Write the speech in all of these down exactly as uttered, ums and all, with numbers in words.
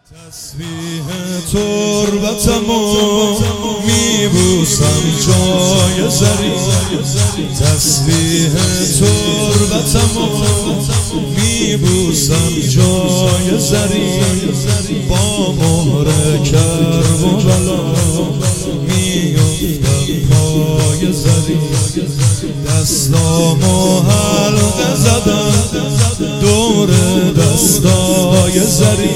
تسبیح تربتمو میبوسم جای زری، تسبیح تربتمو میبوسم جای زری، با مهر کرب و بلا میافتم پای زری، دستامو حلقه زدم دور دستای زری،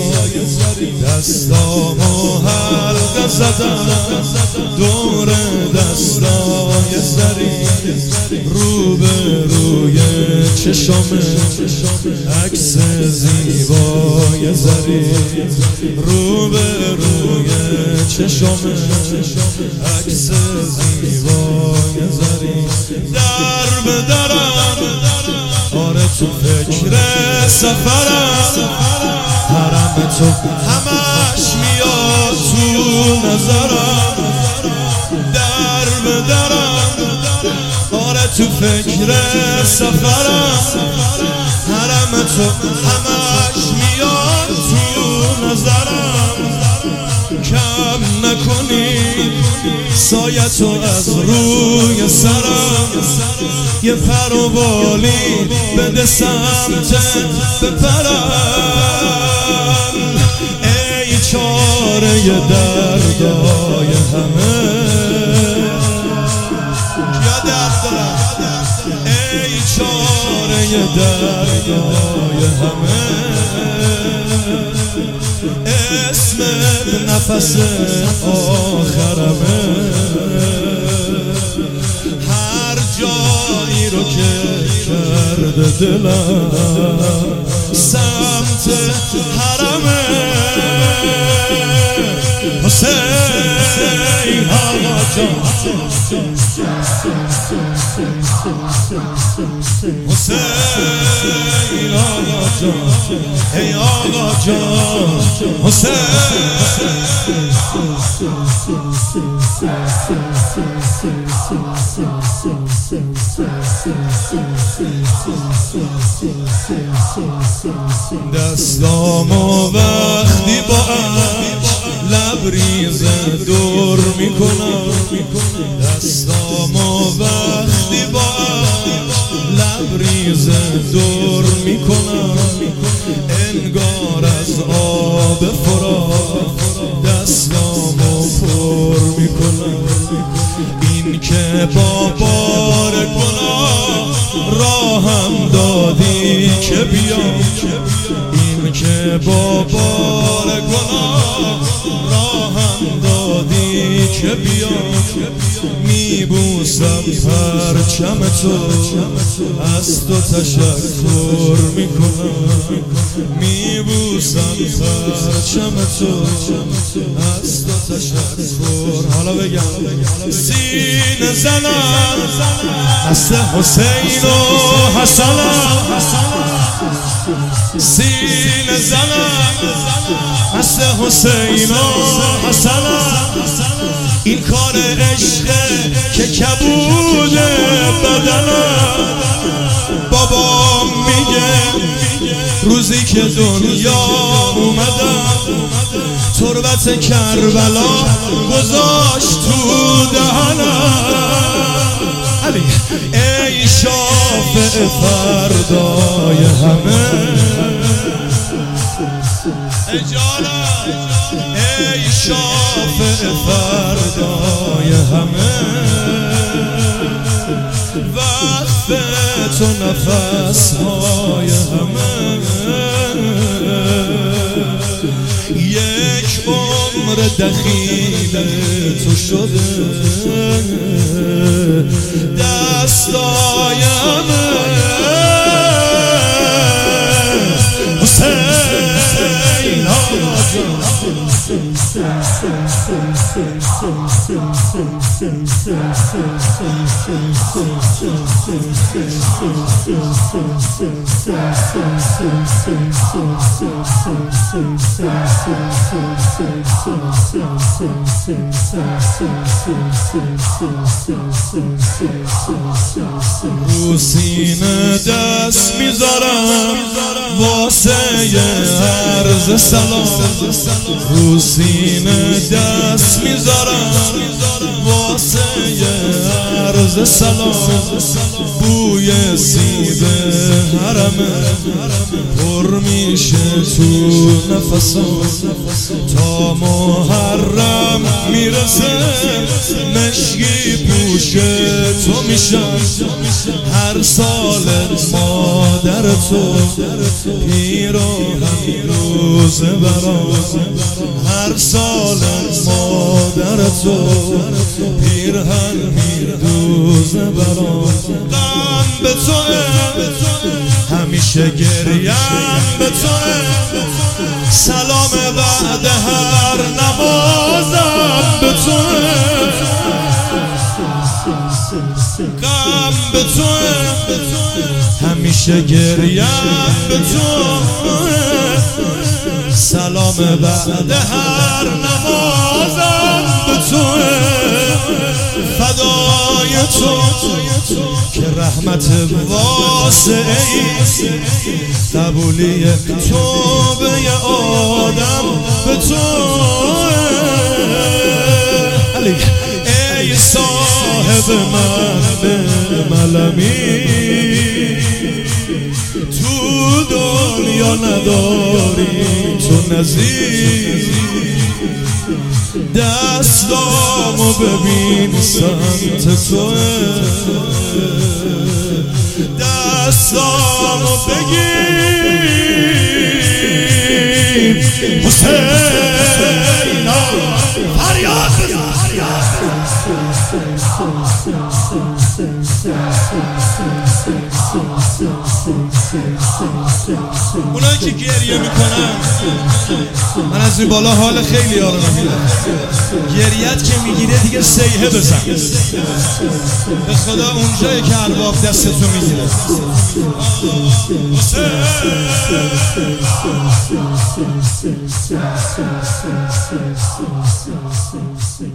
دستامو حلقه زدم دور دستای زری، رو به روی چشم عکس زیبای زری، رو به روی چشم عکس زیبای زری، در به درم آره تو فکر سفرم، حرم تو همش میاد تو نظرم، در به درم آره تو فکر سفرم، حرم تو همش میاد تو نظرم، کم نکنی سایه تو از روی سرم، یه پر و بالی بده سمت بپرم، ای چاره دردای همه، یا درد دارم ای چاره دردای همه، اسمت نفس آخرمه، هر جایی رو که کرده دلم سمت حرمه، حسین آقا جان، حسین آقا جان، ای آقا جان حسین، دستامو وقتی با عشق لبریز دور میکنم، دستامو وقتی با عشق لبریز دور میکنم، انگار از آب فرات دستامو پر میکنم، این که با بار گناه راهم دادی که بیام، این که با بار گناه راهم دادی که بیام، میبوسم پرچم تو از تو تشکر میکنم، میبوسم پرچم تو از تو تشکر، حالا بگم سینه زنم هست حسین و حسنم، سینه زنم هست حسین و حسنم، این کار عشقه که کبود بدنم، بابام میگه روزی که دنیا اومدم تربت کربلا گذاشت تو دهنم، ای شافع فردای همه، ای جانم ای شافع فردای همه، وقف تو نفس های همه، یک عمر دخیل تو شده دستای همه، حسین آقا جان، رو سینه دست میذارم واسه عرض سلام، رو سینه دست میذارم واسه عرض سلام. بوی سیب حرمه پر میشه تو نفسم، تا محرم میرسه مشکی پوش تو میشم. هر سال مادر تو پیراهن روزه برام، هر سال مادر تو پیرهن میردوزه برام. غم به توه همیشه گریم به توه، سلام بعد هر نمازم به توه. غم به توه همیشه گریم به توه، سلام بعد هر نمازم به توه. فدای تو که رحمت واسعی، قبولی توبه آدم به توه. ای صاحب من ملمی، تو دنیا نداری تو نظیر. دستامو ببین سمت توه، دستامو بگیر حسین فریاد بزن. اونایی که گریه میکنن من از این بالا حال خیلی ها رو نمیدم. گریت که میگیره دیگه سیحه بزن به خدا، اونجایی که ارباب دستتو میگیره. حسین